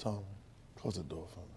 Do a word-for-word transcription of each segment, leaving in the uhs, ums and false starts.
Tom, close the door for me.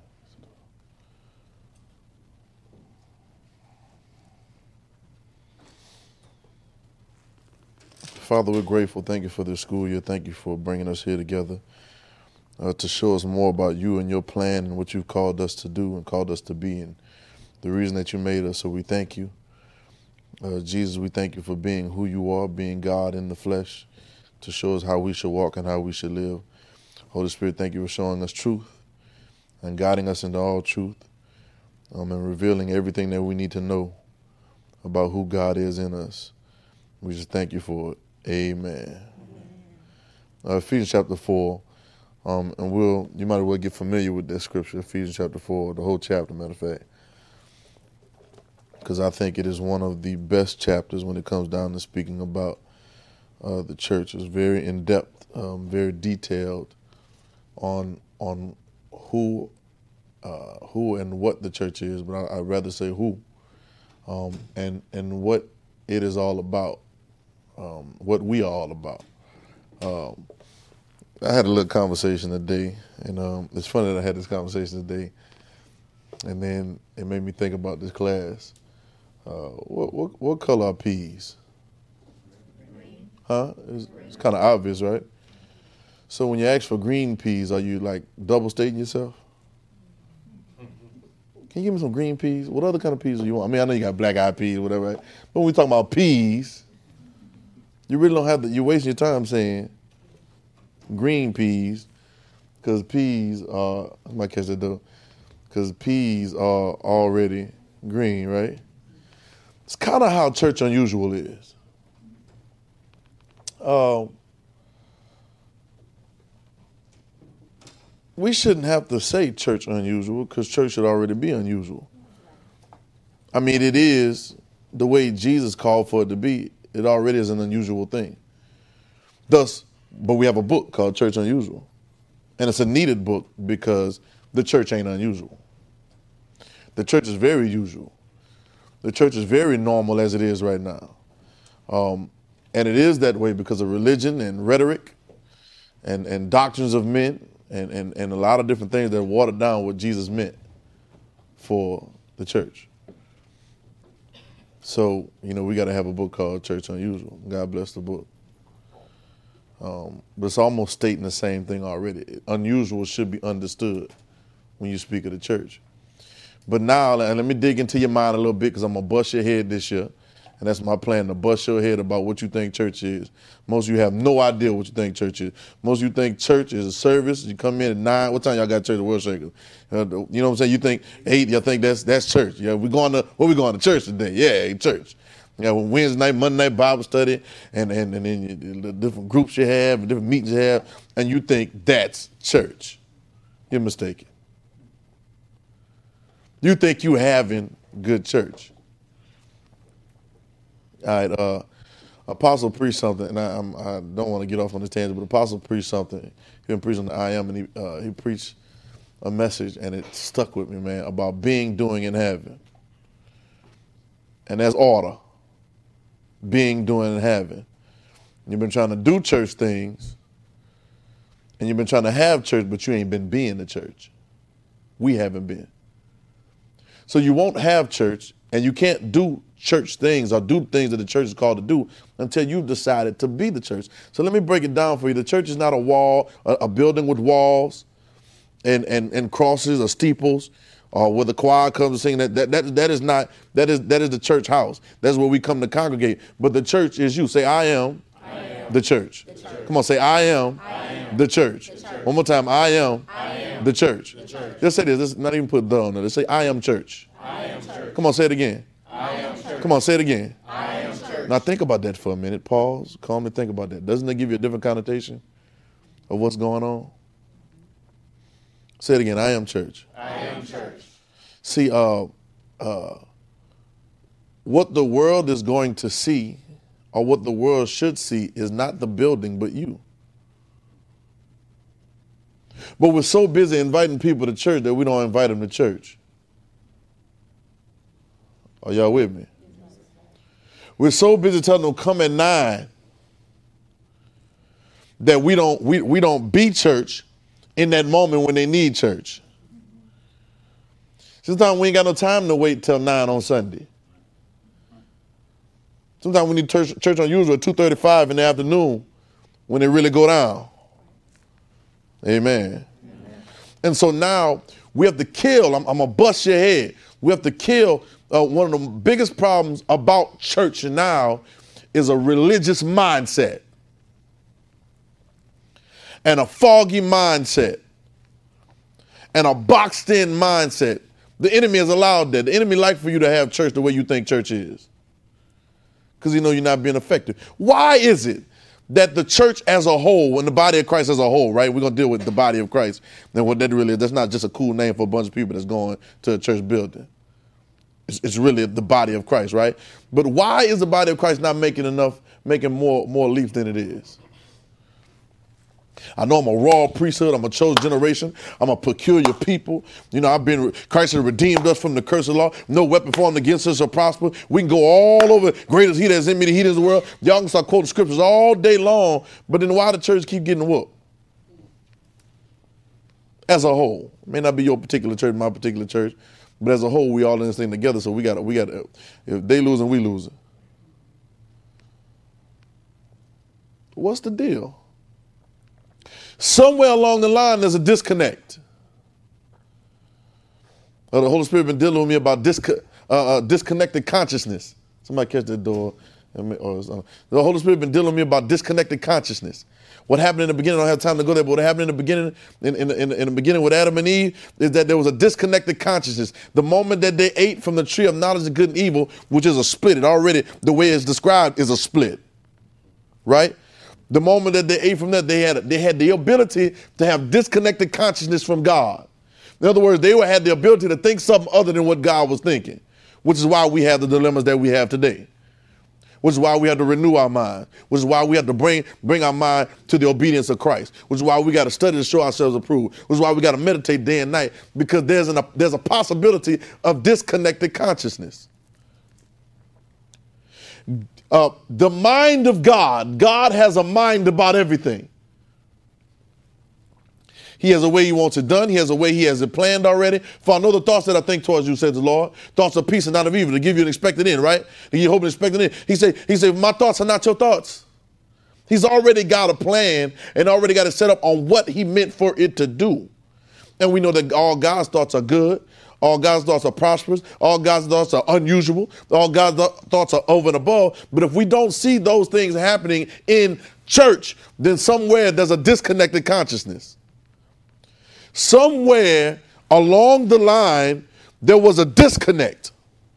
Father, we're grateful. Thank you for this school year. Thank you for bringing us here together uh, to show us more about you and your plan and what you've called us to do and called us to be and the reason that you made us. So we thank you. Uh, Jesus, we thank you for being who you are, being God in the flesh, to show us how we should walk and how we should live. Holy Spirit, thank you for showing us truth and guiding us into all truth um, and revealing everything that we need to know about who God is in us. We just thank you for it. Amen. Uh, Ephesians chapter four, um, and we'll you might as well get familiar with that scripture, Ephesians chapter four, the whole chapter, matter of fact, because I think it is one of the best chapters when it comes down to speaking about uh, the church. It's very in depth, um, very detailed on on who uh, who and what the church is, but I, I'd rather say who um, and and what it is all about. Um, what we are all about. Um, I had a little conversation today, and um, it's funny that I had this conversation today, and then it made me think about this class. Uh, what, what what color are peas? Green. Huh? It's, it's kind of obvious, right? So when you ask for green peas, are you like double stating yourself? Can you give me some green peas? What other kind of peas do you want? I mean, I know you got black eyed peas, whatever, right? But when we talk about peas, you really don't have to, you're wasting your time saying green peas, because peas are, I might catch that though, because peas are already green, right? It's kind of how church unusual is. Uh, we shouldn't have to say church unusual, because church should already be unusual. I mean, it is the way Jesus called for it to be. It already is an unusual thing. Thus, but we have a book called Church Unusual. And it's a needed book because the church ain't unusual. The church is very usual. The church is very normal as it is right now. Um, and it is that way because of religion and rhetoric and, and doctrines of men and, and, and a lot of different things that watered down what Jesus meant for the church. So, you know, we got to have a book called Church Unusual. God bless the book. Um, but it's almost stating the same thing already. Unusual should be understood when you speak of the church. But now, and let me dig into your mind a little bit because I'm going to bust your head this year. And that's my plan, to bust your head about what you think church is. Most of you have no idea what you think church is. Most of you think church is a service. You come in at nine. What time y'all got church at World Shakers? Uh, you know what I'm saying? You think eight, y'all think that's that's church. Yeah, we going to, where we going to church today? Yeah, church. Yeah, well, Wednesday night, Monday night Bible study, and, and, and then you, the different groups you have, and different meetings you have, and you think that's church. You're mistaken. You think you having good church. All right, uh, Apostle preached something, and I, I'm, I don't want to get off on this tangent, but Apostle preached something. He been preaching on the I Am, and he uh, he preached a message, and it stuck with me, man, about being, doing, and having. And that's order. Being, doing, and having. You've been trying to do church things, and you've been trying to have church, but you ain't been being the church. We haven't been. So you won't have church, and you can't do church things or do things that the church is called to do until you've decided to be the church. So let me break it down for you. The church is not a wall, a, a building with walls and, and, and crosses or steeples, or where the choir comes to sing. That, that that that is not that is that is the church house. That's where we come to congregate. But the church is you. Say, I am, I am the, church. the church. Come on, say, I am, I am the, church. the church. One more time, I am, I am the, church. the church. Just say this. Just not even put the on there. Just say, I am church. I am church. Come on, say it again. I am church. Come on, say it again. I am church. Now think about that for a minute. Pause. Calmly think about that. Doesn't that give you a different connotation of what's going on? Say it again. I am church. I am church. See, uh, uh, what the world is going to see, or what the world should see, is not the building, but you. But we're so busy inviting people to church that we don't invite them to church. Are y'all with me? We're so busy telling them come at nine that we don't we, we don't be church in that moment when they need church. Sometimes we ain't got no time to wait till nine on Sunday. Sometimes we need church, church on usual at two thirty-five in the afternoon when they really go down. Amen. Amen. And so now we have to kill, I'm, I'm going to bust your head. We have to kill uh, one of the biggest problems about church now is a religious mindset and a foggy mindset and a boxed in mindset. The enemy has allowed that. The enemy like for you to have church the way you think church is because he know you're not being effective. Why is it that the church as a whole and the body of Christ as a whole, right? We're going to deal with the body of Christ. And what that really is, that's not just a cool name for a bunch of people that's going to a church building. It's, it's really the body of Christ, right? But why is the body of Christ not making enough, making more, more leaps than it is? I know I'm a royal priesthood. I'm a chosen generation. I'm a peculiar people. You know, I've been, Christ has redeemed us from the curse of the law. No weapon formed against us shall prosper. We can go all over. Great is he that is in me, the he that is in the world. Y'all can start quoting scriptures all day long, but then why the church keep getting whooped? As a whole. It may not be your particular church, my particular church, but as a whole, we all in this thing together, so we got to, we got to, if they losing, we losing. What's the deal? Somewhere along the line, there's a disconnect. Uh, the Holy Spirit been dealing with me about disco- uh, uh, disconnected consciousness. Somebody catch that door. Or, uh, the Holy Spirit been dealing with me about disconnected consciousness. What happened in the beginning, I don't have time to go there, but what happened in the beginning, in, in, in, in the beginning with Adam and Eve, is that there was a disconnected consciousness. The moment that they ate from the tree of knowledge of good and evil, which is a split, it already, the way it's described is a split, right? The moment that they ate from that, they had they had the ability to have disconnected consciousness from God. In other words, they were, had the ability to think something other than what God was thinking, which is why we have the dilemmas that we have today, which is why we have to renew our mind, which is why we have to bring bring our mind to the obedience of Christ, which is why we got to study to show ourselves approved, which is why we got to meditate day and night, because there's, an, there's a possibility of disconnected consciousness. Uh, the mind of God. God has a mind about everything. He has a way he wants it done. He has a way he has it planned already. For I know the thoughts that I think towards you, says the Lord. Thoughts of peace and not of evil, to give you an expected end, right? To you hope and expected end. He said, he said, my thoughts are not your thoughts. He's already got a plan and already got it set up on what he meant for it to do. And we know that all God's thoughts are good. All God's thoughts are prosperous. All God's thoughts are unusual. All God's thoughts are over and above. But if we don't see those things happening in church, then somewhere there's a disconnected consciousness. Somewhere along the line, there was a disconnect.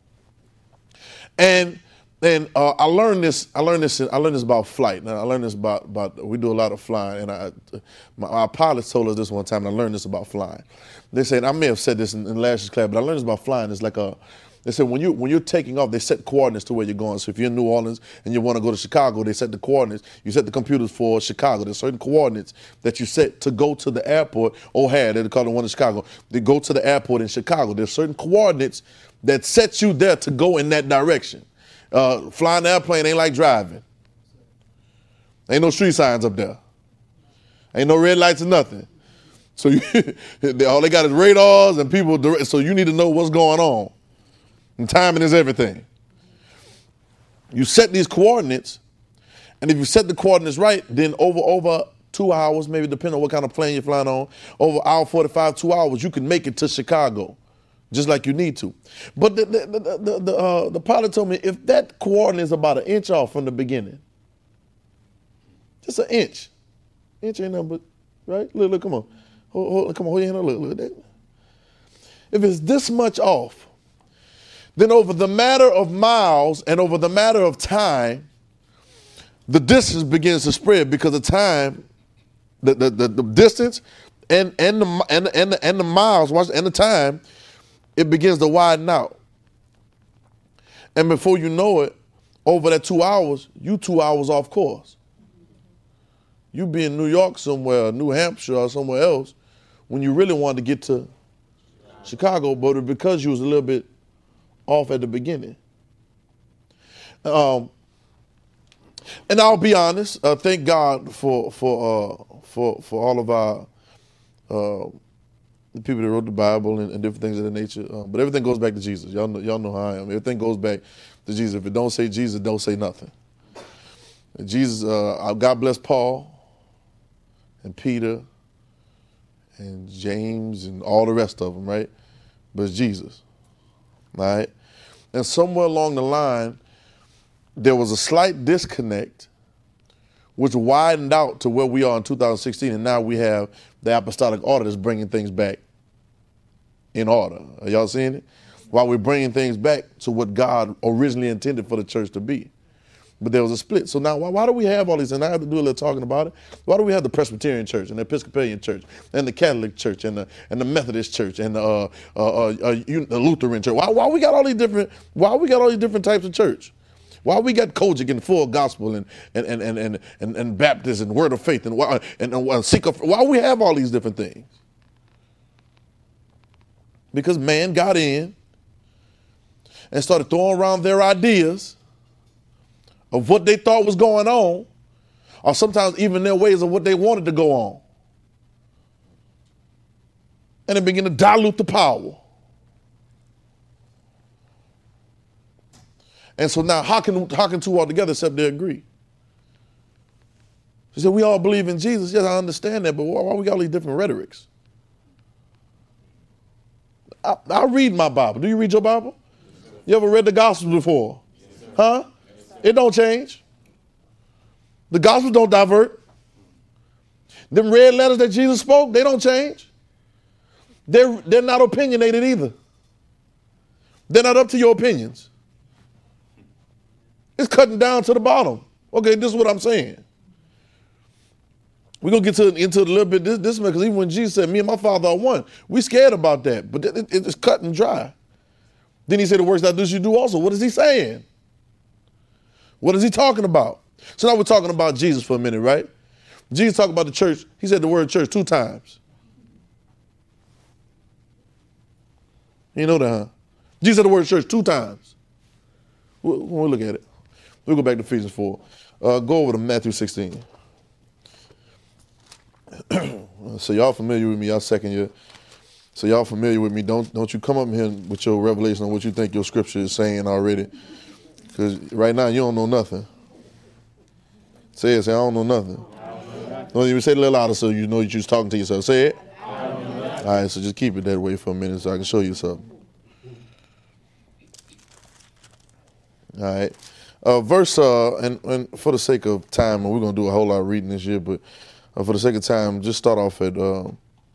And and uh, I learned this. I learned this. I learned this about flight. Now I learned this about about. We do a lot of flying, and I, my, our pilots told us this one time. And I learned this about flying. They said, I may have said this in, in last year's class, but I learned this about flying. It's like a. They said when you when you're taking off, they set coordinates to where you're going. So if you're in New Orleans and you want to go to Chicago, they set the coordinates. You set the computers for Chicago. There's certain coordinates that you set to go to the airport. O'Hare, they call the one in Chicago. They go to the airport in Chicago. There's certain coordinates that set you there to go in that direction. Uh, flying the airplane ain't like driving. Ain't no street signs up there. Ain't no red lights or nothing. So you, all they got is radars and people. So you need to know what's going on. And timing is everything. You set these coordinates, and if you set the coordinates right, then over over two hours, maybe depending on what kind of plane you're flying on, over hour forty-five, two hours, you can make it to Chicago, just like you need to. But the the the the, the, uh, the pilot told me if that coordinate is about an inch off from the beginning, just an inch, inch ain't nothing but right. Look, look, come on, hold, hold, come on, hold your hand up, look, look at that. If it's this much off, then over the matter of miles and over the matter of time, the distance begins to spread because the time, the the, the, the distance and and the and the, and the, and the miles and the time, it begins to widen out. And before you know it, over that two hours, you two hours off course. You be in New York somewhere, New Hampshire or somewhere else, when you really wanted to get to Chicago, but because you was a little bit off at the beginning. Um, and I'll be honest. Uh, thank God for for uh, for for all of our uh, the people that wrote the Bible and, and different things of that nature. Uh, but everything goes back to Jesus. Y'all know, y'all know how I am. Everything goes back to Jesus. If it don't say Jesus, don't say nothing. And Jesus, uh, God bless Paul and Peter and James and all the rest of them, right? But it's Jesus, all right? And somewhere along the line, there was a slight disconnect, which widened out to where we are in two thousand sixteen, and now we have the apostolic order that's bringing things back in order. Are y'all seeing it? While we're bringing things back to what God originally intended for the church to be. But there was a split. So now, why, why do we have all these? And I have to do a little talking about it. Why do we have the Presbyterian Church and the Episcopalian Church and the Catholic Church and the and the Methodist Church and the, uh, uh, uh, uh, the Lutheran Church? Why, why we got all these different? Why we got all these different types of church? Why we got Kojic and Full Gospel and and and and and, and, and Baptist and Word of Faith and and, and, and Seeker? Why we have all these different things? Because man got in and started throwing around their ideas of what they thought was going on, or sometimes even their ways of what they wanted to go on. And it began to dilute the power. And so now, how can, how can two walk together except they agree? She said, we all believe in Jesus. Yes, I understand that, but why, why we got all these different rhetorics? I, I read my Bible. Do you read your Bible? You ever read the Gospels before? Huh? It don't change. The Gospels don't divert. Them red letters that Jesus spoke, they don't change. They're, they're not opinionated either. They're not up to your opinions. It's cutting down to the bottom. Okay, this is what I'm saying. We're going to get to, into it a little bit this, this because even when Jesus said, me and my Father are one, we scared about that, but it, it, it's cut and dry. Then he said, the works that I do, you do also. What is he saying? What is he talking about? So now we're talking about Jesus for a minute, right? Jesus talked about the church. He said the word church two times. You know that, huh? Jesus said the word church two times. We'll, we'll look at it. We'll go back to Ephesians four. Uh, go over to Matthew sixteen. So y'all familiar with me, y'all second year. So y'all familiar with me. Don't, don't you come up here with your revelation on what you think your scripture is saying already. Because right now, you don't know nothing. Say it, say, I don't know nothing. Don't even say it a little louder so you know you're just talking to yourself. Say it. All right, so just keep it that way for a minute so I can show you something. All right. Uh, verse, uh, and, and for the sake of time, and we're going to do a whole lot of reading this year, but uh, for the sake of time, just start off at uh,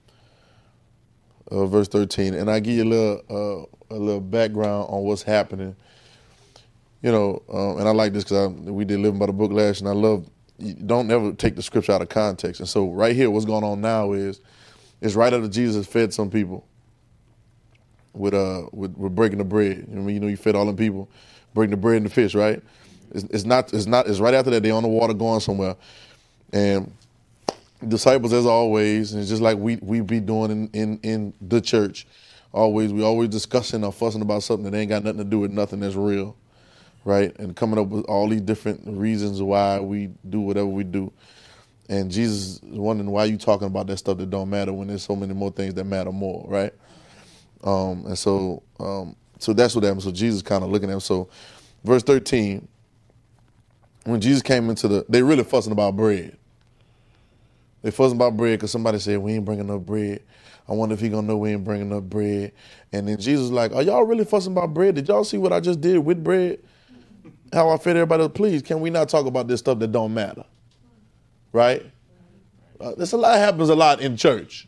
uh, verse thirteen. And I give you a little, uh, a little background on what's happening. You know, um, and I like this because we did Living by the Book last, and I love, you don't ever take the scripture out of context. And so right here, what's going on now is, is right after Jesus fed some people with uh with, with breaking the bread. You know, you know, you fed all them people, breaking the bread and the fish, right? It's, it's not, it's not, it's right after that, they're on the water going somewhere. And disciples, as always, and it's just like we we be doing in, in, in the church, always, we always discussing or fussing about something that ain't got nothing to do with nothing that's real. Right, and coming up with all these different reasons why we do whatever we do. And Jesus is wondering why you talking about that stuff that don't matter when there's so many more things that matter more, right? Um, and so um, so that's what happened. So Jesus kind of looking at him. So verse thirteen, when Jesus came into the, they really fussing about bread. They fussing about bread because somebody said, we ain't bringing enough bread. I wonder if he going to know we ain't bringing enough bread. And then Jesus was like, are y'all really fussing about bread? Did y'all see what I just did with bread? How I fed everybody, please, can we not talk about this stuff that don't matter? Right? Uh, there's a lot happens a lot in church.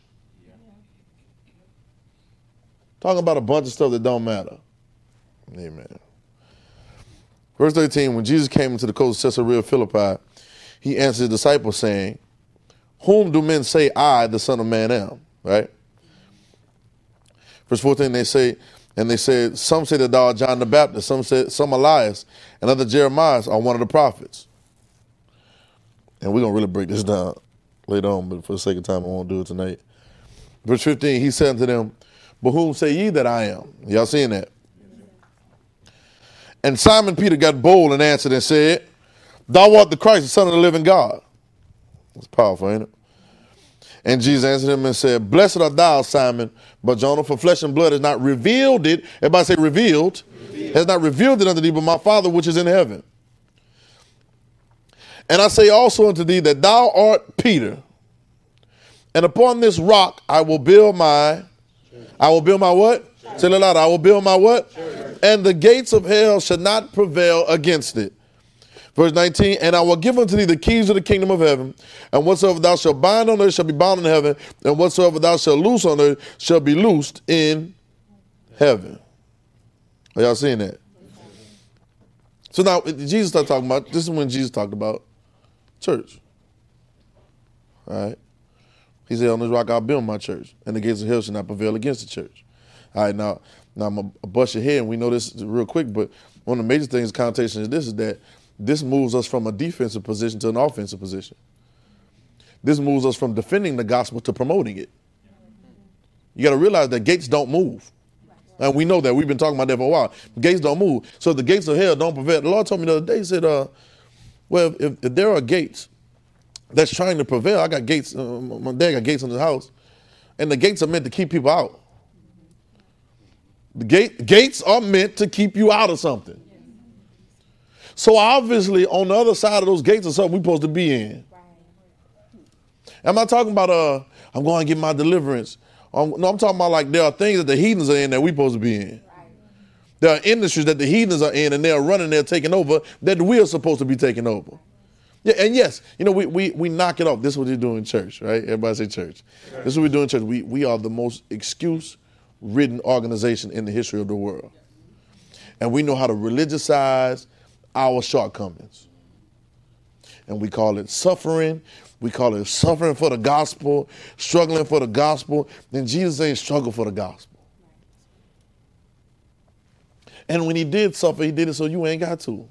Talking about a bunch of stuff that don't matter. Amen. Verse thirteen, when Jesus came into the coast of Caesarea Philippi, he answered his disciples saying, whom do men say I, the Son of Man, am? Right? Verse fourteen, they say, and they said, some say that thou art John the Baptist, some said some Elias, and other Jeremiah are one of the prophets. And we're going to really break this down later on, but for the sake of time, I won't do it tonight. Verse fifteen, he said unto them, but whom say ye that I am? Y'all seeing that? And Simon Peter got bold and answered and said, thou art the Christ, the Son of the living God. That's powerful, ain't it? And Jesus answered him and said, blessed art thou, Simon, but Jonah, for flesh and blood has not revealed it. Everybody say revealed. Revealed. Has not revealed it unto thee, but my Father which is in heaven. And I say also unto thee that thou art Peter, and upon this rock I will build my, Church. I will build my what? Church. Say it loud. I will build my what? Church. And the gates of hell shall not prevail against it. Verse nineteen, and I will give unto thee the keys of the kingdom of heaven, and whatsoever thou shalt bind on earth shall be bound in heaven, and whatsoever thou shalt loose on earth shall be loosed in heaven. Are y'all seeing that? So now Jesus started talking about, this is when Jesus talked about church. All right. He said, on this rock I'll build my church, and the gates of hell shall not prevail against the church. All right, now, now I'm going to bust your head, and we know this real quick, but one of the major things, connotation is this, is that this moves us from a defensive position to an offensive position. This moves us from defending the gospel to promoting it. You got to realize that gates don't move. And we know that. We've been talking about that for a while. Gates don't move. So the gates of hell don't prevail. The Lord told me the other day, he said, uh, well, if, if there are gates that's trying to prevail, I got gates, uh, my dad got gates in his house, and the gates are meant to keep people out. The gate, gates are meant to keep you out of something. So obviously, on the other side of those gates is something we're supposed to be in. I'm not talking about, uh, I'm going to get my deliverance. Um, no, I'm talking about like there are things that the heathens are in that we're supposed to be in. There are industries that the heathens are in and they're running, they're taking over, that we're supposed to be taking over. Yeah, and yes, you know, we we we knock it off. This is what they do in church, right? Everybody say church. This is what we do in church. We, we are the most excuse-ridden organization in the history of the world. And we know how to religiousize our shortcomings. And we call it suffering. We call it suffering for the gospel, struggling for the gospel. Then Jesus ain't struggle for the gospel. And when he did suffer, he did it so you ain't got to.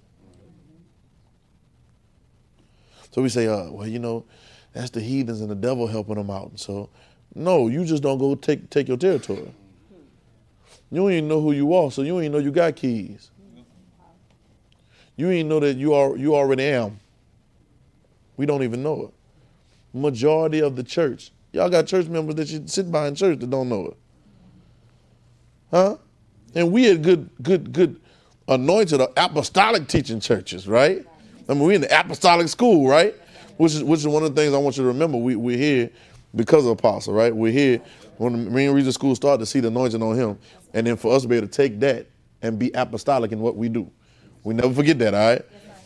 So we say, uh, well, you know, that's the heathens and the devil helping them out. And so, no, you just don't go take take your territory. You don't even know who you are, so you don't even know you got keys. You ain't know that you are you already am. We don't even know it. Majority of the church, y'all got church members that you sit by in church that don't know it. Huh? And we had good, good, good anointed apostolic teaching churches, right? I mean, we're in the apostolic school, right? Which is which is one of the things I want you to remember. We, we're here because of Apostle, right? We're here when the Marine Regional School started to see the anointing on him. And then for us to be able to take that and be apostolic in what we do. We never forget that, all right?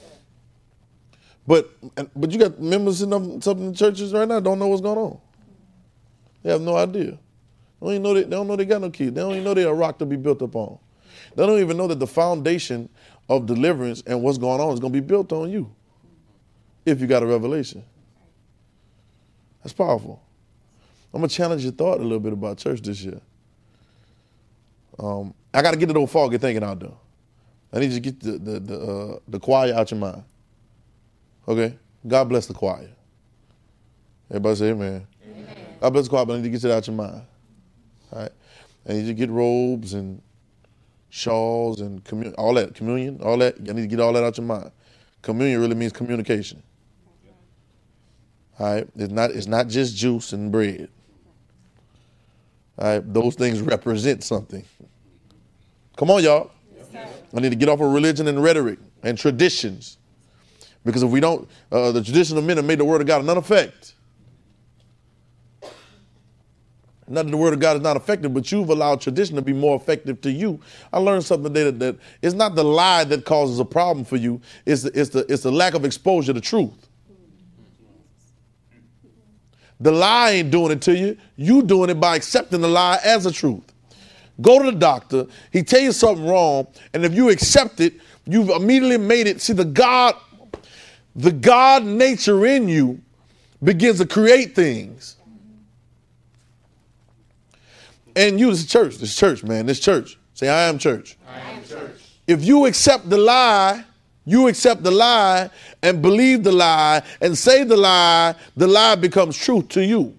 But but you got members in them, some of the churches right now don't know what's going on. They have no idea. They don't even know they, they don't know they got no keys. They don't even know they're a rock to be built upon. They don't even know that the foundation of deliverance and what's going on is going to be built on you if you got a revelation. That's powerful. I'm going to challenge your thought a little bit about church this year. Um, I got to get the old foggy thinking out there. I need you to get the the the, uh, the choir out your mind. Okay? God bless the choir. Everybody say amen. Amen. God bless the choir, but I need to get it out your mind. All right? I need you to get robes and shawls and commun- all that, communion, all that. I need to get all that out your mind. Communion really means communication. All right? It's not, it's not just juice and bread. All right? Those things represent something. Come on, y'all. Yes, I need to get off of religion and rhetoric and traditions. Because if we don't, uh, the tradition of men have made the word of God of none effect. Not that the word of God is not effective, but you've allowed tradition to be more effective to you. I learned something today that, that it's not the lie that causes a problem for you. It's the, it's the, it's the lack of exposure to truth. The lie ain't doing it to you. You doing it by accepting the lie as a truth. Go to the doctor. He tell you something wrong. And if you accept it, you've immediately made it. See, the God, the God nature in you begins to create things. And you, this church, this church, man, this church. Say, I am church. I am church. If you accept the lie, you accept the lie and believe the lie and say the lie, the lie becomes truth to you.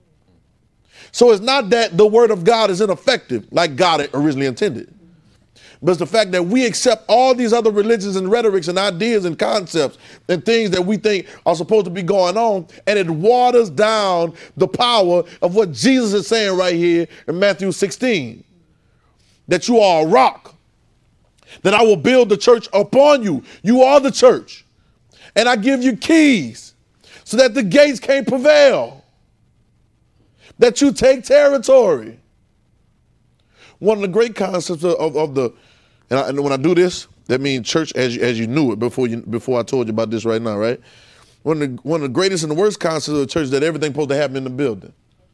So it's not that the word of God is ineffective like God originally intended. But it's the fact that we accept all these other religions and rhetorics and ideas and concepts and things that we think are supposed to be going on, and it waters down the power of what Jesus is saying right here in Matthew sixteen. That you are a rock, that I will build the church upon you. You are the church. And I give you keys so that the gates can't prevail, that you take territory. One of the great concepts of, of, of the, and, I, and when I do this, that means church as you, as you knew it before you before I told you about this right now, right? One of the, one of the greatest and the worst concepts of the church is that everything's supposed to happen in the building.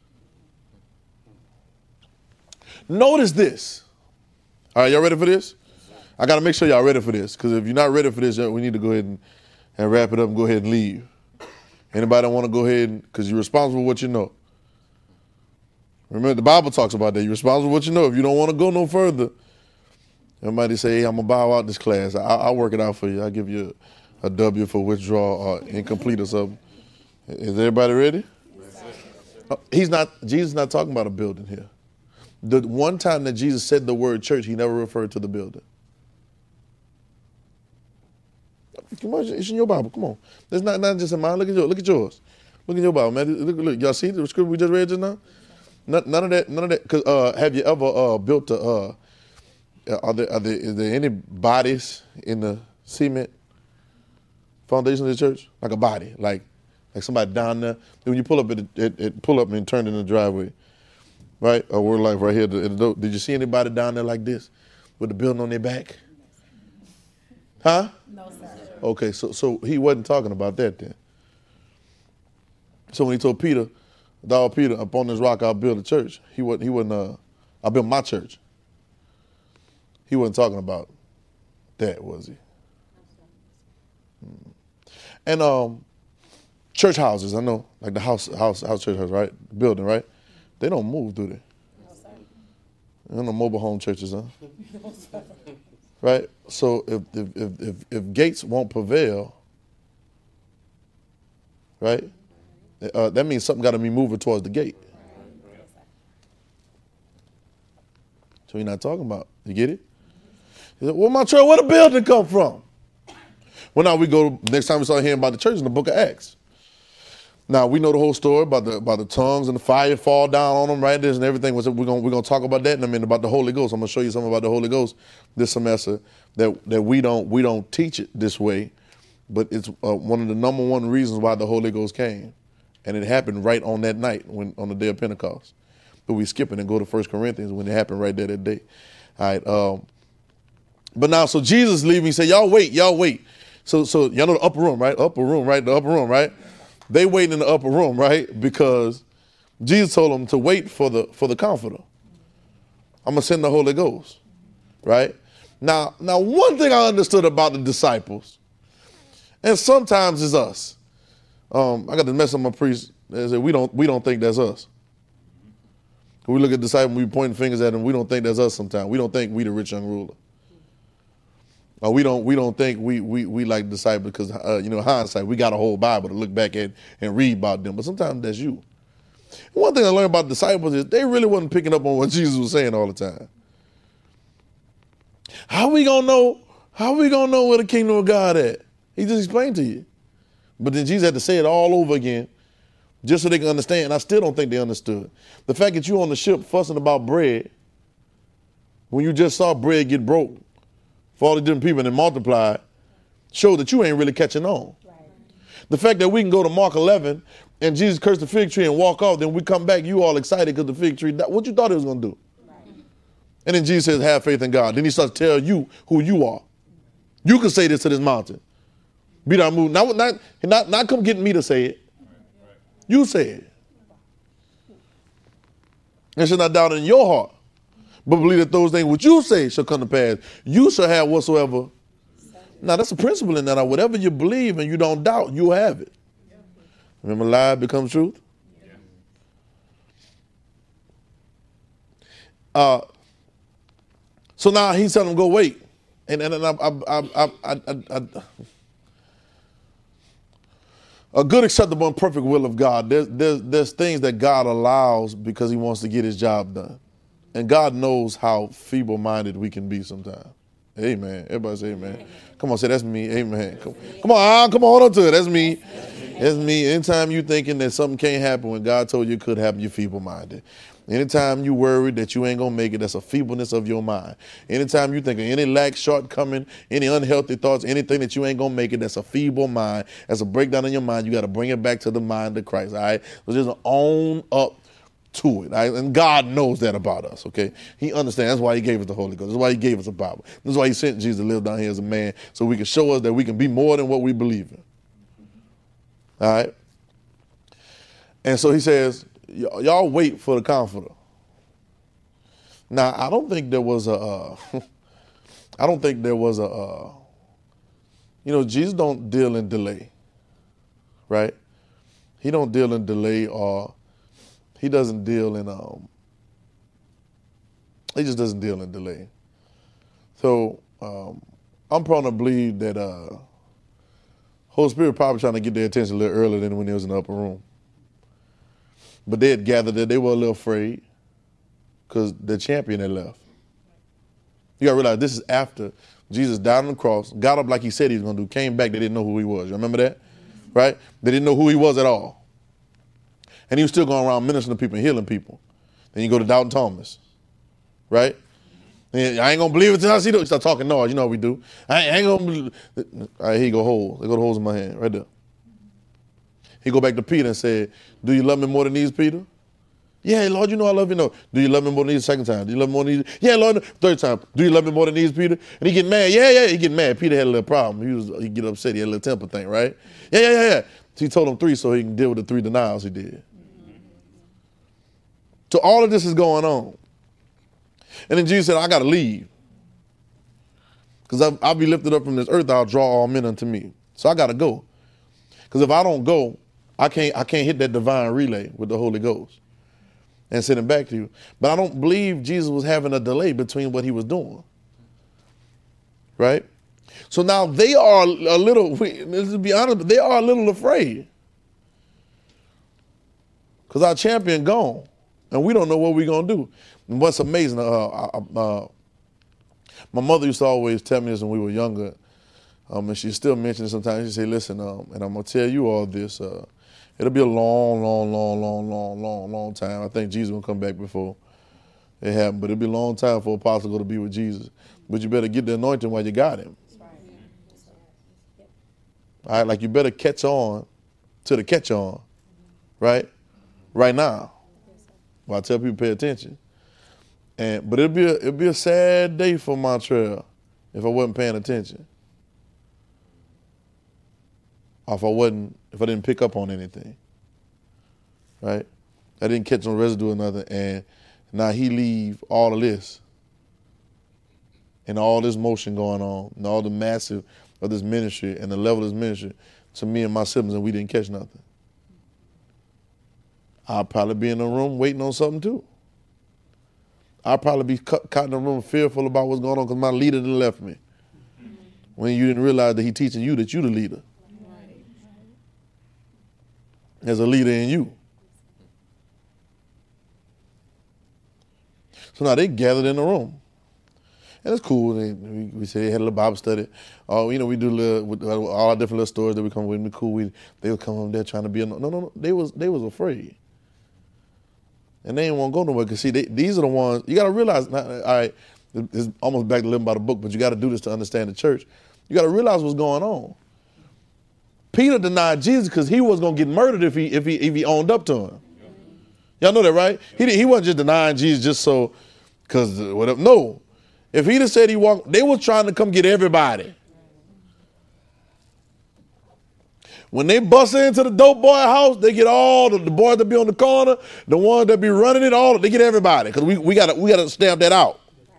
Notice this. All right, y'all ready for this? I got to make sure y'all ready for this, because if you're not ready for this, we need to go ahead and, and wrap it up and go ahead and leave. Anybody want to go ahead, because you're responsible for what you know. Remember, the Bible talks about that. You're responsible for what you know. If you don't want to go no further, everybody say, hey, I'm going to bow out this class. I, I'll work it out for you. I'll give you a, a W for withdrawal or incomplete or something. Is everybody ready? Uh, he's not, Jesus is not talking about a building here. The one time that Jesus said the word church, he never referred to the building. Come on, it's in your Bible. Come on. It's not, not just in mine. Look at yours. Look at yours. Look at your Bible, man. Look, look. Y'all see the scripture we just read just now? None, none of that. None of that. Cause uh, have you ever uh, built a? Uh, are there? Are there? Is there any bodies in the cement foundation of the church? Like a body, like like somebody down there. When you pull up, it, it, it pull up and turn in the driveway, right? Or we're like right here. Did you see anybody down there like this with the building on their back? Huh? No, sir. Okay, so so he wasn't talking about that then. So when he told Peter, "Thou Peter, upon this rock I'll build a church," he wasn't. He wasn't. Uh, I built my church. He wasn't talking about that, was he? Hmm. And um, church houses, I know, like the house, house, house, church house, right? Building, right? They don't move, do they? No, sir. There are no mobile home churches, huh? No, sir. Right? So if if, if if if gates won't prevail, right? Uh, that means something got to be moving towards the gate. So you're not talking about. You get it? He said, well, my church, where the building come from? Well, now we go, next time we start hearing about the church in the book of Acts. Now, we know the whole story about the about the tongues and the fire fall down on them, right? This and everything. We're going we're gonna talk about that in a minute, about the Holy Ghost. I'm going to show you something about the Holy Ghost this semester that, that we don't we don't teach it this way, but it's uh, one of the number one reasons why the Holy Ghost came. And it happened right on that night, when on the day of Pentecost. But we skip it and go to First Corinthians when it happened right there that day. All right. Um, but now, so Jesus leaving, he said, y'all wait, y'all wait. So so y'all know the upper room, right? Upper room, right? The upper room, right? They waiting in the upper room, right? Because Jesus told them to wait for the for the Comforter. I'm gonna send the Holy Ghost, right? Now, now one thing I understood about the disciples, and sometimes it's us. Um, I got to mess up my priest and say we don't we don't think that's us. We look at disciples, we pointing fingers at them. We don't think that's us. Sometimes we don't think we the rich young ruler. Or we don't we don't think we we we like disciples because uh, you know, hindsight, we got a whole Bible to look back at and read about them. But sometimes that's you. One thing I learned about disciples is they really wasn't picking up on what Jesus was saying all the time. How we gonna know? How we gonna know where the kingdom of God at? He just explained to you. But then Jesus had to say it all over again just so they can understand. And I still don't think they understood. The fact that you on the ship fussing about bread when you just saw bread get broke for all the different people and then multiplied showed that you ain't really catching on. Right. The fact that we can go to Mark eleven and Jesus cursed the fig tree and walk off, then we come back, you all excited because the fig tree, what you thought it was going to do? Right. And then Jesus says, have faith in God. Then he starts to tell you who you are. You can say this to this mountain. Be not moved. Not, not, not, not come getting me to say it. You say it. And shall not doubt in your heart, but believe that those things which you say shall come to pass. You shall have whatsoever. Now, that's a principle in that. Whatever you believe and you don't doubt, you have it. Remember, lie becomes truth? Uh, so now he's telling them, go wait. And, and, and I, I, I, I, I, I a good, acceptable, and perfect will of God. There's, there's, there's things that God allows because he wants to get his job done. And God knows how feeble-minded we can be sometimes. Amen. Everybody say amen. Come on, say that's me. Amen. Come, come on, come on, hold on to it. That's me. That's me. Anytime you thinking that something can't happen when God told you it could happen, you're feeble-minded. Anytime you worried that you ain't going to make it, that's a feebleness of your mind. Anytime you think of any lack, shortcoming, any unhealthy thoughts, anything that you ain't going to make it, that's a feeble mind. That's a breakdown in your mind. You got to bring it back to the mind of Christ, all right? So just own up to it, all right? And God knows that about us, okay? He understands. That's why he gave us the Holy Ghost. That's why he gave us a Bible. That's why he sent Jesus to live down here as a man, so we can show us that we can be more than what we believe in, all right? And so he says, y'all wait for the Comforter. Now, I don't think there was a, uh, I don't think there was a, uh, you know, Jesus don't deal in delay, right? He don't deal in delay, or he doesn't deal in, um, he just doesn't deal in delay. So um, I'm prone to believe that uh, Holy Spirit probably trying to get their attention a little earlier than when they was in the upper room. But they had gathered there. They were a little afraid because the champion had left. You got to realize this is after Jesus died on the cross, got up like he said he was going to do, came back. They didn't know who he was. You remember that? Right? They didn't know who he was at all. And he was still going around ministering to people and healing people. Then you go to Doubting Thomas. Right? And I ain't going to believe it until I see it. You start talking noise. You know what we do. I ain't going to believe it. All right, here you go, holes. There go the holes in my hand right there. He go back to Peter and said, do you love me more than these, Peter? Yeah, Lord, you know I love you. No. Do you love me more than these? Second time. Do you love me more than these? Yeah, Lord. Third time. Do you love me more than these, Peter? And he get mad. Yeah, yeah, he get mad. Peter had a little problem. He was he get upset. He had a little temper thing, right? Yeah, yeah, yeah, yeah. So he told him three so he can deal with the three denials he did. So all of this is going on. And then Jesus said, I got to leave. Because I'll, I'll be lifted up from this earth. I'll draw all men unto me. So I got to go. Because if I don't go, I can't I can't hit that divine relay with the Holy Ghost and send it back to you. But I don't believe Jesus was having a delay between what he was doing. Right? So now they are a little, let's be honest, but they are a little afraid. Because our champion gone. And we don't know what we're going to do. And what's amazing, uh, uh, my mother used to always tell me this when we were younger. Um, and she still mentions it sometimes. She say, listen, um, and I'm going to tell you all this. Uh, it'll be a long, long, long, long, long, long, long time. I think Jesus will come back before it happens. But it'll be a long time for Apostle to go to be with Jesus. But you better get the anointing while you got him. All right, like you better catch on to the catch on, right? Right now. Well, I tell people pay attention. And but it'd be a it'd be a sad day for Montreal if I wasn't paying attention. Or if I wasn't, if I didn't pick up on anything. Right? I didn't catch no residue or nothing, and now he leave all of this. And all this motion going on, and all the massive of this ministry and the level of this ministry to me and my siblings, and we didn't catch nothing. I'll probably be in the room waiting on something too. I'll probably be caught in the room fearful about what's going on because my leader done left me. When you didn't realize that he teaching you that you the leader. There's a leader in you. So now they gathered in the room. And it's cool. They, we, we say they had a little Bible study. Oh, you know, we do little, with all our different little stories that we come with. And cool. We, they would come up there trying to be a, no, no, no. They was they was afraid. And they didn't want to go nowhere because, see, they, these are the ones, you got to realize, all right, it's almost back to living by the book, but you got to do this to understand the church. You got to realize what's going on. Peter denied Jesus because he was going to get murdered if he if he if he owned up to him. Y'all know that, right? He he wasn't just denying Jesus just so, because whatever. No. If he'd have said he walked, they were trying to come get everybody. When they bust into the dope boy house, they get all the, the boys that be on the corner, the ones that be running it, all they get everybody. Because we, we gotta we gotta stamp that out.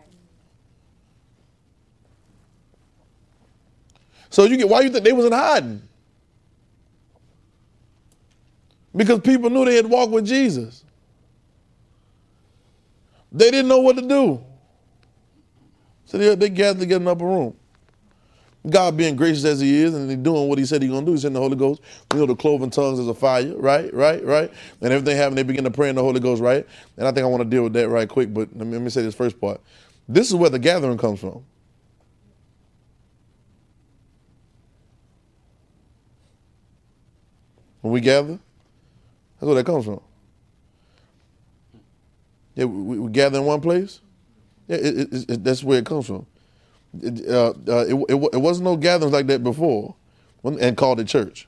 So you get why you think they wasn't hiding? Because people knew they had walked with Jesus. They didn't know what to do. So they, they gathered together in the upper room. God being gracious as he is and he doing what he said he's going to do. He sent the Holy Ghost. We know the cloven tongues is a fire, right, right, right? And everything happened, they begin to pray in the Holy Ghost, right? And I think I want to deal with that right quick, but let me, let me say this first part. This is where the gathering comes from. When we gather, that's where that comes from. Yeah, we, we gather in one place. Yeah, it, it, it, that's where it comes from. It, uh, uh, it, it, it wasn't no gatherings like that before, and called it church,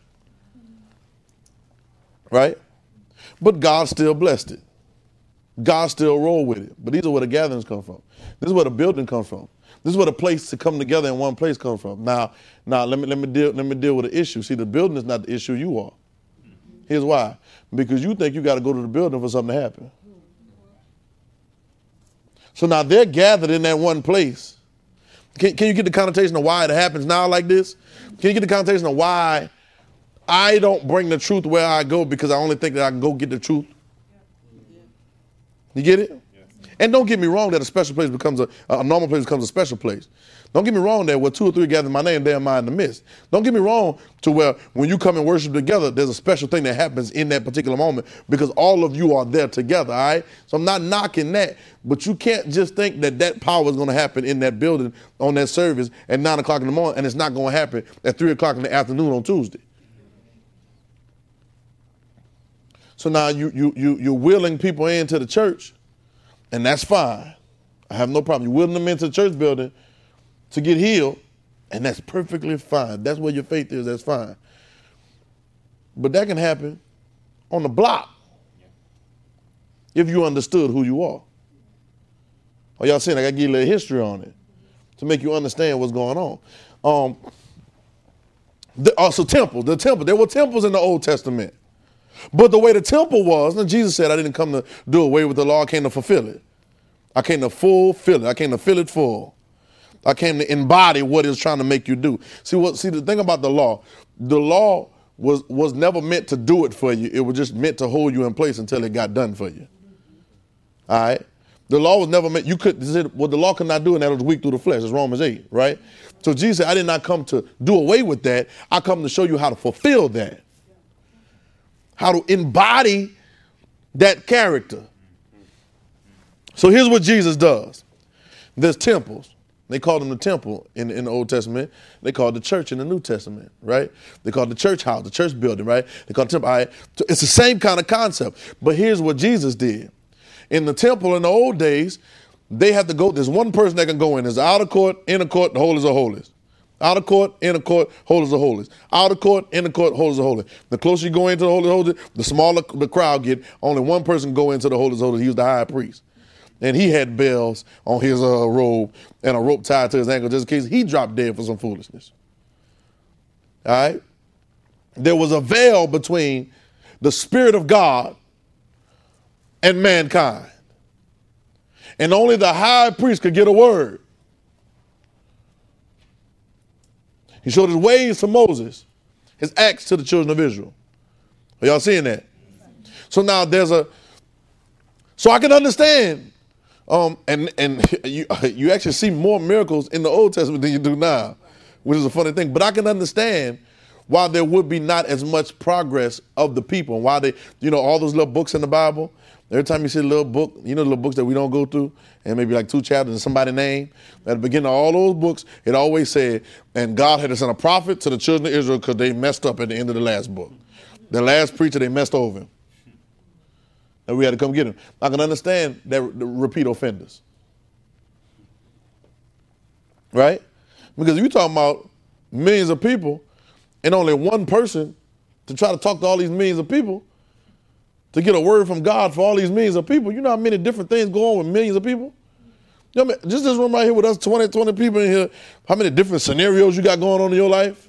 right? But God still blessed it. God still rolled with it. But these are where the gatherings come from. This is where the building comes from. This is where the place to come together in one place comes from. Now, now let me let me deal let me deal with the issue. See, the building is not the issue. You are. Here's why: because you think you got to go to the building for something to happen. So now they're gathered in that one place. Can, can you get the connotation of why it happens now like this? Can you get the connotation of why I don't bring the truth where I go because I only think that I can go get the truth? You get it? And don't get me wrong that a special place becomes a, a normal place becomes a special place. Don't get me wrong that where two or three gather in my name, there am I in the midst. Don't get me wrong to where when you come and worship together, there's a special thing that happens in that particular moment because all of you are there together, all right? So I'm not knocking that, but you can't just think that that power is going to happen in that building on that service at nine o'clock in the morning and it's not going to happen at three o'clock in the afternoon on Tuesday. So now you, you, you, you're willing people into the church, and that's fine. I have no problem. You're willing them into the church building to get healed, and that's perfectly fine. That's where your faith is, that's fine. But that can happen on the block if you understood who you are. Are y'all saying I got to give you a little history on it to make you understand what's going on? Um, the, also temples, the temple. There were temples in the Old Testament. But the way the temple was, and Jesus said, I didn't come to do away with the law, I came to fulfill it. I came to fulfill it. I came to fill it full. I came to embody what it's trying to make you do. See what? See the thing about the law, the law was was never meant to do it for you. It was just meant to hold you in place until it got done for you. All right. The law was never meant. You could. What the law could not do, and that was weak through the flesh. It's Romans eight, right? So Jesus said, I did not come to do away with that. I come to show you how to fulfill that, how to embody that character. So here's what Jesus does. There's temples. They called them the temple in, in the Old Testament. They called the church in the New Testament, right? They called the church house, the church building, right? They called the temple. All right. It's the same kind of concept. But here's what Jesus did. In the temple in the old days, they had to go. There's one person that can go in. There's the outer court, inner court, the holies of holies. Outer court, inner court, holies of holies. Outer court, inner court, holies of holies. The closer you go into the holies of holies, the smaller the crowd get. Only one person can go into the holies of holies. He was the high priest. And he had bells on his uh, robe and a rope tied to his ankle just in case he dropped dead for some foolishness. All right? There was a veil between the Spirit of God and mankind. And only the high priest could get a word. He showed his ways to Moses, his acts to the children of Israel. Are y'all seeing that? So now there's a, so I can understand. Um, and and you you actually see more miracles in the Old Testament than you do now, which is a funny thing. But I can understand why there would be not as much progress of the people, and why they, you know, all those little books in the Bible. Every time you see a little book, you know, the little books that we don't go through, and maybe like two chapters and somebody's name. At the beginning of all those books, it always said, and God had to send a prophet to the children of Israel because they messed up at the end of the last book. The last preacher, they messed over him. And we had to come get him. I can understand that the repeat offenders. Right? Because you're talking about millions of people and only one person to try to talk to all these millions of people to get a word from God for all these millions of people. You know how many different things go on with millions of people? You know, just this room right here with us, twenty, twenty people in here, how many different scenarios you got going on in your life?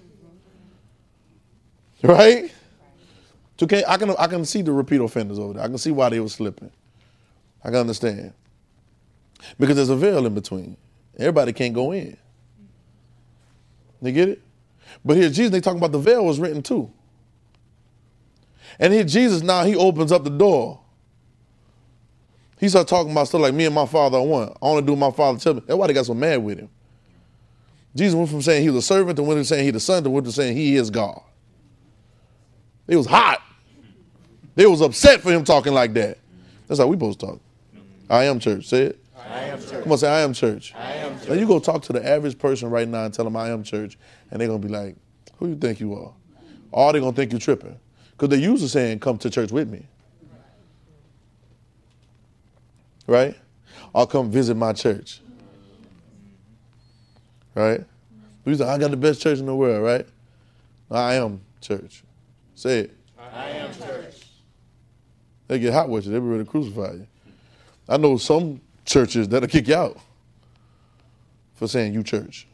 Right? Okay, I can I can see the repeat offenders over there. I can see why they were slipping. I can understand. Because there's a veil in between. Everybody can't go in. You get it? But here Jesus, they talking about the veil was written too. And here Jesus now, he opens up the door. He starts talking about stuff like me and my Father are one. I want to do what my Father tells me. That's why they got so mad with him. Jesus went from saying he was a servant to went from saying he the son to went from saying he is God. It was hot. They was upset for him talking like that. That's how we supposed to talk. I am church. Say it. I am church. Come on, say I am church. I am church. Now you go talk to the average person right now and tell them I am church, and they're going to be like, who you think you are? Or they're going to think you're tripping. Because they used to saying, come to church with me. Right? Or come visit my church. Right? We say, I got the best church in the world, right? I am church. Say it. I am church. They get hot with you. They be ready to crucify you. I know some churches that'll kick you out for saying you church.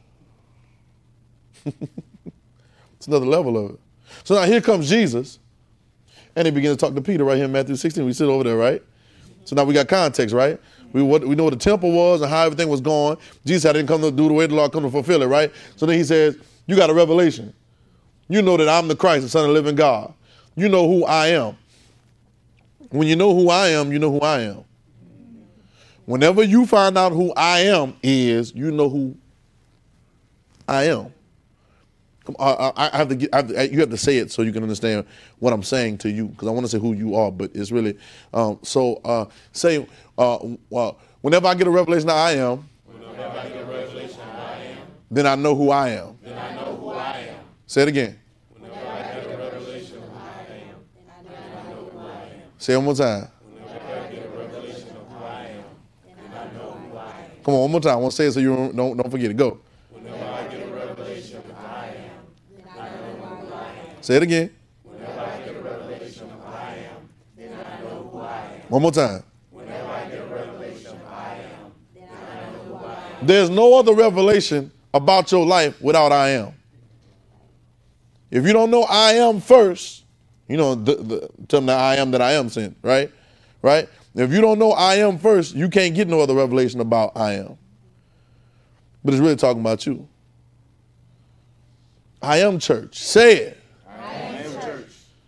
It's another level of it. So now here comes Jesus, and he begins to talk to Peter right here in Matthew sixteen. We sit over there, right? So now we got context, right? We what, we know what the temple was and how everything was going. Jesus didn't come to do the way the Lord come to fulfill it, right? So then he says, you got a revelation. You know that I'm the Christ, the Son of the living God. You know who I am. When you know who I am, you know who I am. Whenever you find out who I am is, you know who I am. I, I, I have to get, I have to, you have to say it so you can understand what I'm saying to you, because I want to say who you are, but it's really, um, so uh, say, uh, uh, whenever I get a revelation that I am, Whenever I get a revelation that I am, then I know who I am. then I know who I am. Say it again. Whenever I get a revelation of who I am, then I know who I am. Say it one more time. Whenever I get a revelation of who I am, then I know who I am. Come on, one more time. I want to say it so you don't, don't, don't forget it. Go. Whenever I get a revelation of who I am, then I know who I am. Say it again. Whenever I get a revelation of who I am, then I know who I am. One more time. Whenever I get a revelation of who I am, then I know who I am. There's no other revelation about your life without I am. If you don't know I am first, you know, the, the, tell them that I am that I am sent, right? Right? If you don't know I am first, you can't get no other revelation about I am. But it's really talking about you. I am church. Say it. I am church.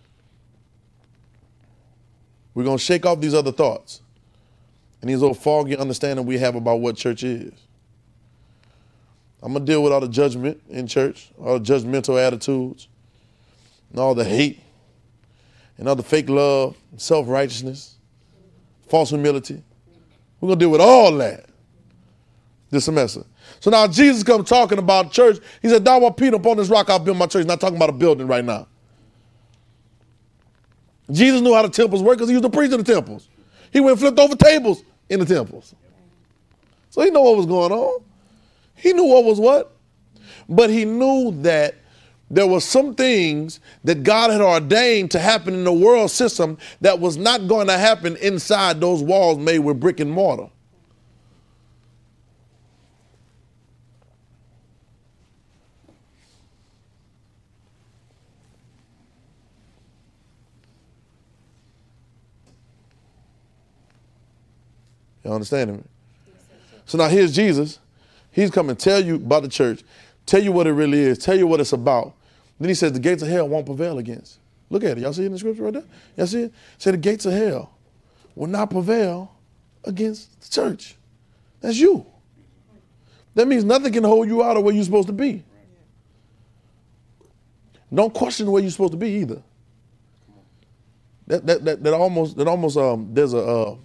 We're going to shake off these other thoughts and these little foggy understanding we have about what church is. I'm going to deal with all the judgment in church, all the judgmental attitudes, and all the hate, and all the fake love, self-righteousness, false humility. We're going to deal with all that this semester. So now Jesus comes talking about church. He said, thou art Peter, upon this rock I'll build my church. Not talking about a building right now. Jesus knew how the temples work because he used to preach in the temples. He went and flipped over tables in the temples. So he knew what was going on. He knew what was what. But he knew that there were some things that God had ordained to happen in the world system that was not going to happen inside those walls made with brick and mortar. You understand me? So now here's Jesus. He's coming to tell you about the church, tell you what it really is, tell you what it's about. Then he says the gates of hell won't prevail against. Look at it. Y'all see it in the scripture right there? Y'all see it? Say the gates of hell will not prevail against the church. That's you. That means nothing can hold you out of where you're supposed to be. Don't question where you're supposed to be either. That that that, that almost that almost um there's a uh,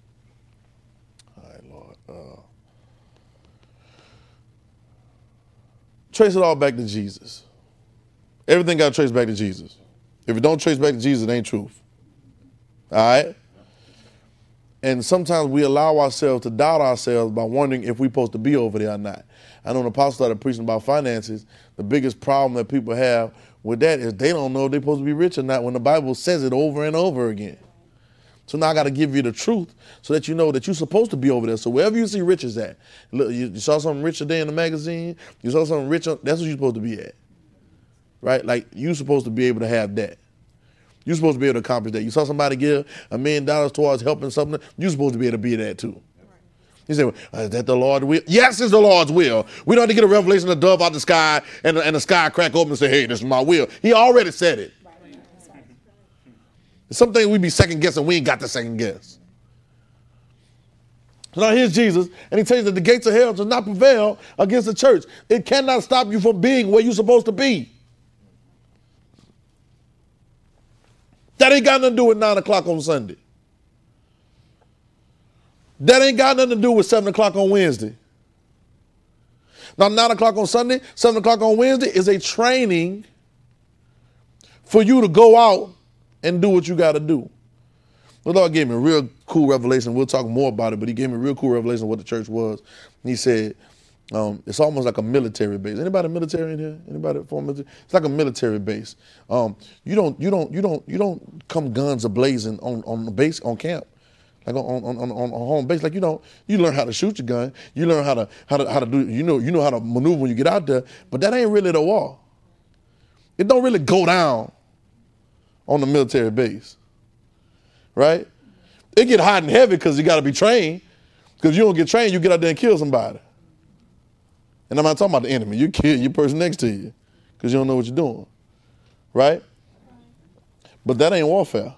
trace it all back to Jesus. Everything got to trace back to Jesus. If it don't trace back to Jesus, it ain't truth. All right? And sometimes we allow ourselves to doubt ourselves by wondering if we're supposed to be over there or not. I know when the apostle started preaching about finances, the biggest problem that people have with that is they don't know if they're supposed to be rich or not when the Bible says it over and over again. So now I got to give you the truth so that you know that you're supposed to be over there. So wherever you see riches at, look, you, you saw something rich today in the magazine, you saw something rich, that's what you're supposed to be at, right? Like you're supposed to be able to have that. You're supposed to be able to accomplish that. You saw somebody give a million dollars towards helping something, you're supposed to be able to be that too. You say, well, is that the Lord's will? Yes, it's the Lord's will. We don't have to get a revelation of the dove out the sky and, and the sky crack open and say, hey, this is my will. He already said it. Some things we be second guessing, we ain't got to second guess. So now here's Jesus, and he tells you that the gates of hell does not prevail against the church. It cannot stop you from being where you're supposed to be. That ain't got nothing to do with nine o'clock on Sunday. That ain't got nothing to do with seven o'clock on Wednesday. Now, nine o'clock on Sunday, seven o'clock on Wednesday is a training for you to go out and do what you got to do. The Lord gave me a real cool revelation. We'll talk more about it, but he gave me a real cool revelation of what the church was. And he said, um, it's almost like a military base. Anybody military in here? Anybody former military? It's like a military base. Um, you don't, you don't, you don't, you don't come guns a-blazing on, on the base, on camp. Like on, on, on, on home base, like you don't, you learn how to shoot your gun. You learn how to, how to, how to do, you know, you know how to maneuver when you get out there, but that ain't really the war. It don't really go down on the military base. Right? It get hot and heavy because you got to be trained. Because you don't get trained, you get out there and kill somebody. And I'm not talking about the enemy. You kill your person next to you because you don't know what you're doing. Right? But that ain't warfare.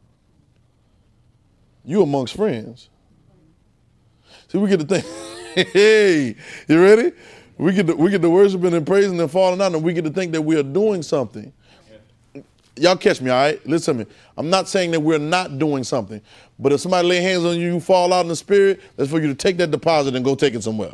You amongst friends. See, we get to think, hey, you ready? We get to, we get to worshiping and praising and falling out, and we get to think that we are doing something. Y'all catch me, all right? Listen to me. I'm not saying that we're not doing something, but if somebody lay hands on you, you fall out in the spirit, that's for you to take that deposit and go take it somewhere.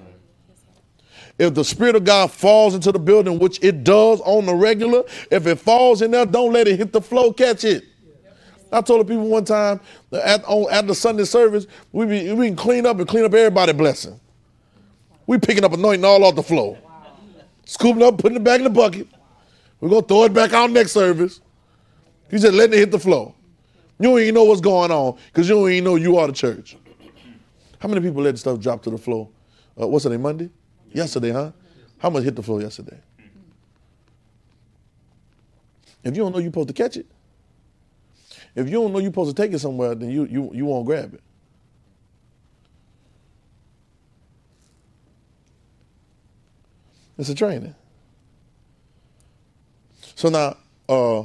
If the Spirit of God falls into the building, which it does on the regular, if it falls in there, don't let it hit the floor, catch it. I told the people one time at, on, at the Sunday service, we, be, we can clean up and clean up everybody's blessing. We picking up anointing all off the floor. Scooping up, putting it back in the bucket. We're going to throw it back out next service. You just letting it hit the floor. You don't even know what's going on because you don't even know you are the church. How many people let the stuff drop to the floor? Uh, what's today, Monday? Yesterday, huh? How much hit the floor yesterday? If you don't know you're supposed to catch it, if you don't know you're supposed to take it somewhere, then you, you, you won't grab it. It's a training. So now, uh,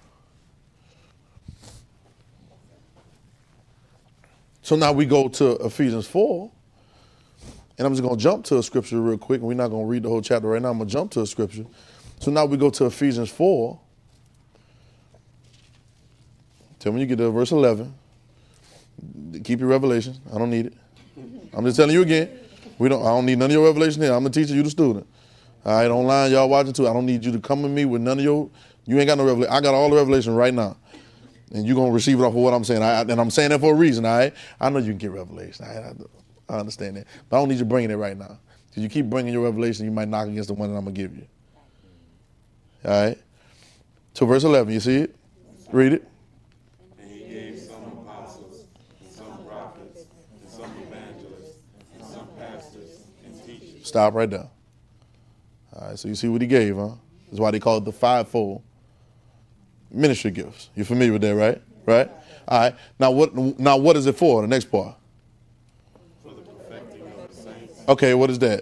so now we go to Ephesians four, and I'm just going to jump to a scripture real quick, and we're not going to read the whole chapter right now. I'm going to jump to a scripture. So now we go to Ephesians four. Tell me when you get to verse eleven. Keep your revelation. I don't need it. I'm just telling you again. We don't. I don't need none of your revelation here. I'm the teacher, you the student. All right, online, y'all watching too. I don't need you to come with me with none of your, you ain't got no revelation. I got all the revelation right now. And you're going to receive it off of what I'm saying. I, and I'm saying that for a reason, all right? I know you can get revelation. I, I, I understand that. But I don't need you bringing it right now. If you keep bringing your revelation, you might knock against the one that I'm going to give you. All right? So verse eleven, you see it? Read it. And he gave some apostles, and some prophets, and some evangelists, and some pastors and teachers. Stop right there. All right, so you see what he gave, huh? That's why they call it the fivefold ministry gifts. You're familiar with that, right? Right? All right. Now what now what is it for? The next part. For the perfecting of the saints. Okay, what is that?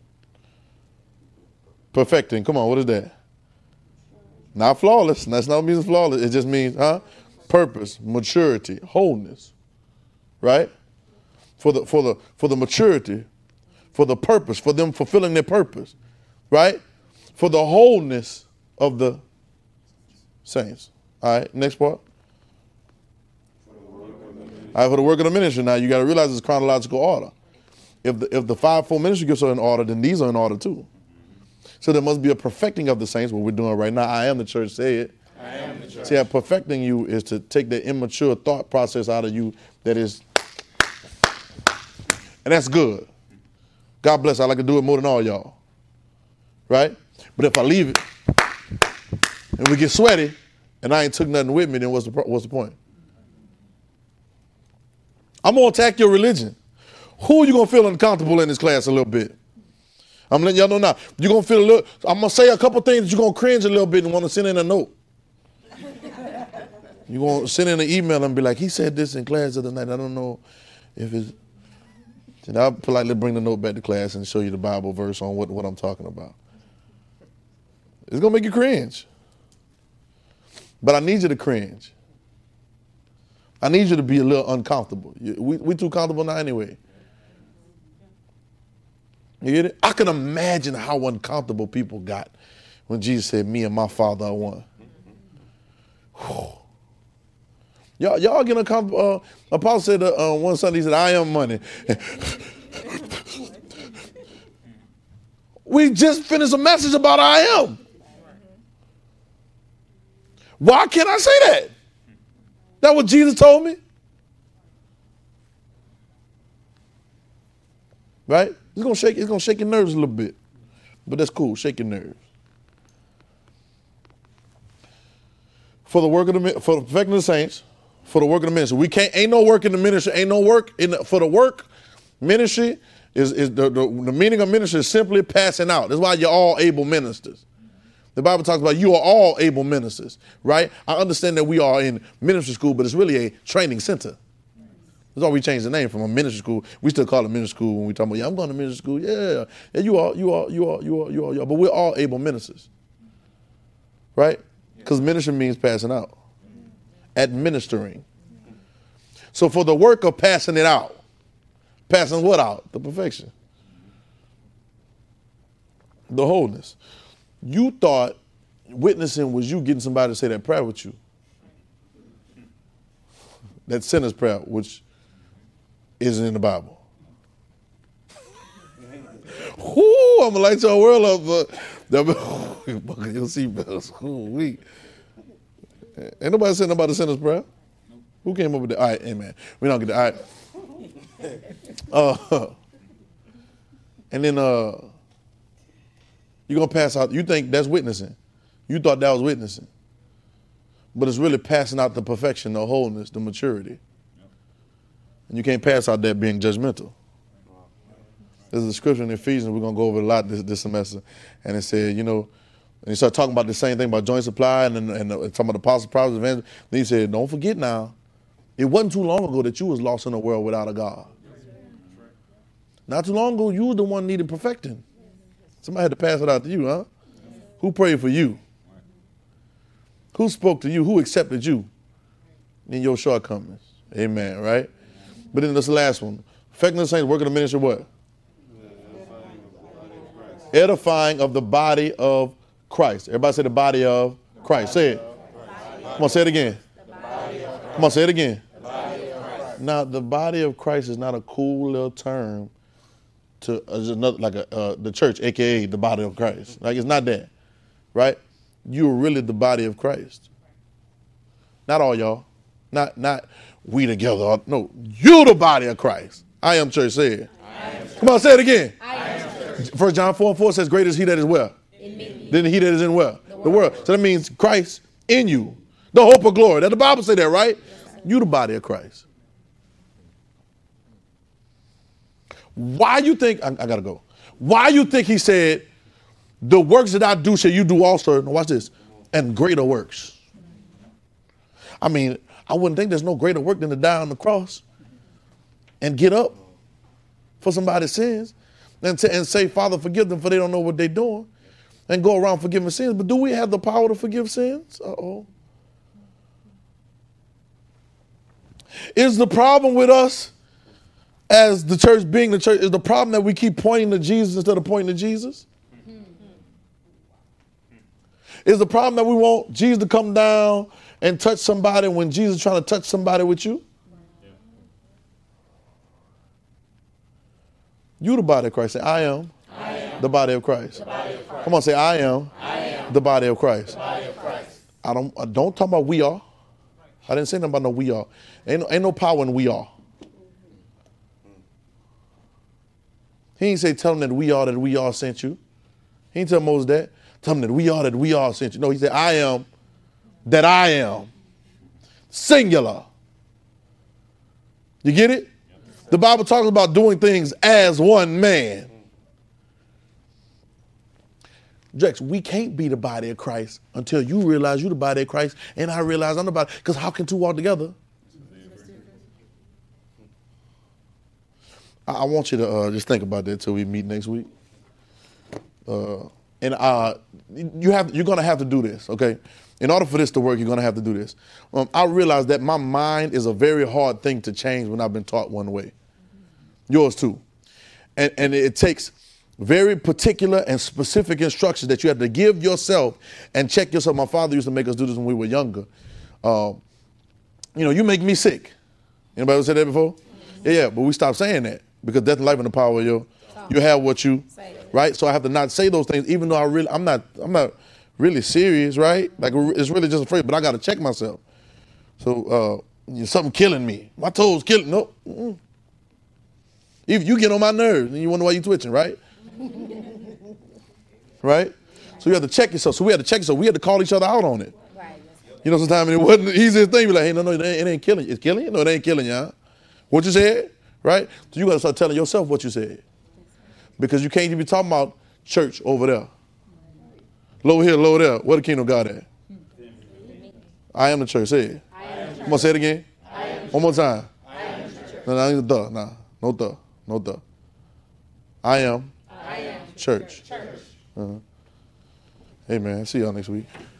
Perfecting. Come on, what is that? Not flawless. That's not what means flawless. It just means, huh? Purpose, maturity, wholeness. Right? For the for the for the maturity, for the purpose, for them fulfilling their purpose. Right? For the wholeness of the saints. All right, next part. All right, for the work of the ministry. Now, you got to realize it's chronological order. If the, if the fivefold ministry gifts are in order, then these are in order too. So there must be a perfecting of the saints, what we're doing right now. I am the church, say it. I am the church. See, perfecting you is to take the immature thought process out of you that is, and that's good. God bless, I like to do it more than all y'all. Right? But if I leave it and we get sweaty and I ain't took nothing with me, then what's the, what's the point? I'm going to attack your religion. Who are you going to feel uncomfortable in this class a little bit? I'm letting y'all know now. You're going to feel a little, I'm going to say a couple things that you're going to cringe a little bit and want to send in a note. You're going to send in an email and be like, he said this in class the other night. I don't know if it's, and I'll politely bring the note back to class and show you the Bible verse on what, what I'm talking about. It's going to make you cringe. But I need you to cringe. I need you to be a little uncomfortable. We we too comfortable now anyway. You get it? I can imagine how uncomfortable people got when Jesus said, me and my Father are one. Whew. Y'all, y'all get uncomfortable. Uh, Apostle said uh, uh, one Sunday, he said, I am money. We just finished a message about I am. Why can't I say that? That's what Jesus told me. Right? It's gonna shake, it's gonna shake your nerves a little bit. But that's cool, shake your nerves. For the work of the for the perfecting of the saints, for the work of the ministry. We can't, ain't no work in the ministry, ain't no work in the, for the work ministry is, is the, the, the meaning of ministry is simply passing out. That's why you're all able ministers. The Bible talks about you are all able ministers, right? I understand that we are in ministry school, but it's really a training center. That's why we changed the name from a ministry school. We still call it ministry school when we talk about, yeah, I'm going to ministry school. Yeah, yeah, you are, you are, you are, you are, you are, you are. But we're all able ministers, right? Because ministry means passing out, administering. So for the work of passing it out, passing what out? The perfection, the wholeness. You thought witnessing was you getting somebody to say that prayer with you. That sinner's prayer, which isn't in the Bible. Whoo, I'm going to light your world up. Uh, buckle your seatbelts. Ooh, we. Ain't nobody saying about the sinner's prayer? Who came up with that? All right, amen. We don't get that. All right. Uh, and then uh, you're going to pass out. You think that's witnessing. You thought that was witnessing. But it's really passing out the perfection, the wholeness, the maturity. And you can't pass out that being judgmental. There's a scripture in Ephesians, we're going to go over a lot this, this semester, and it said, you know, and he started talking about the same thing about joint supply and, and, and talking about the apostles, prophets, evangelists. Then he said, don't forget now, it wasn't too long ago that you was lost in a world without a God. Not too long ago, you were the one needed perfecting. Somebody had to pass it out to you, huh? Who prayed for you? Who spoke to you? Who accepted you in your shortcomings? Amen, right? But then this last one. Perfecting the saints, working the ministry, what? Edifying of the body of Christ. Everybody say the body of Christ. Say it. Come on, say it again. Come on, say it again. Now, the body of Christ is not a cool little term to uh, another, like a, uh, the church, a k a the body of Christ. Like, it's not that, right? You're really the body of Christ. Not all y'all. Not not we together. No, you the body of Christ. I am church, say it. Come on, say it again. First John four and four says, greater is he that is where? In me. Than he that is in where? The world. the world. So that means Christ in you. The hope of glory. That the Bible say that, right? Yes, you the body of Christ. Why you think, I, I gotta go. Why you think he said, the works that I do shall you do also, now watch this, and greater works. I mean, I wouldn't think there's no greater work than to die on the cross and get up for somebody's sins and, to, and say, Father, forgive them for they don't know what they're doing, and go around forgiving sins. But do we have the power to forgive sins? Uh-oh. Is the problem with us as the church being the church, is the problem that we keep pointing to Jesus instead of pointing to Jesus? Is the problem that we want Jesus to come down and touch somebody when Jesus is trying to touch somebody with you? Yeah. You the body of Christ. Say, I am, I am the body of Christ. Body of Christ. Come on, say, I am, I am the body of Christ. Body of Christ. I don't I don't talk about we are. I didn't say nothing about no we are. Ain't no, ain't no power in we are. He ain't say tell them that we are that we are sent you. He ain't tell Moses that. Tell them that we are that we are sent you. No, he said, I am that I am. Singular. You get it? The Bible talks about doing things as one man. Drex, we can't be the body of Christ until you realize you're the body of Christ and I realize I'm the body. Because how can two walk together? I, I want you to uh, just think about that until we meet next week. Uh, And uh, you have, you're going to have to do this, okay? In order for this to work, you're going to have to do this. Um, I realize that my mind is a very hard thing to change when I've been taught one way. Yours too. And, and it takes Very particular and specific instructions that you have to give yourself and check yourself. My father used to make us do this when we were younger. Uh, you know, you make me sick. Anybody ever said that before? Yeah, yeah, but we stopped saying that because death and life in the power of your, you have what you, right? So I have to not say those things, even though I really, I'm not, I'm not really serious, right? Like it's really just a phrase, but I got to check myself. So uh, you know, something killing me. My toes killing, no. Mm-mm. If you get on my nerves, and you wonder why you twitching, right? Right? So you have to check yourself. So we had to check yourself. We had to call each other out on it. Right. You know, sometimes it wasn't the easiest thing. Be like, hey, no, no, it ain't, it ain't killing you. It's killing you? No, it ain't killing you, huh? What you said, right? So you got to start telling yourself what you said. Because you can't even be talking about church over there. Low here, low there. Where the kingdom of God at? I am the church. Say it. Come on, say it again. One more time. No, no, no, no, no, no, no, no. I am. I am church. church. Uh-huh. Hey, man. See y'all next week.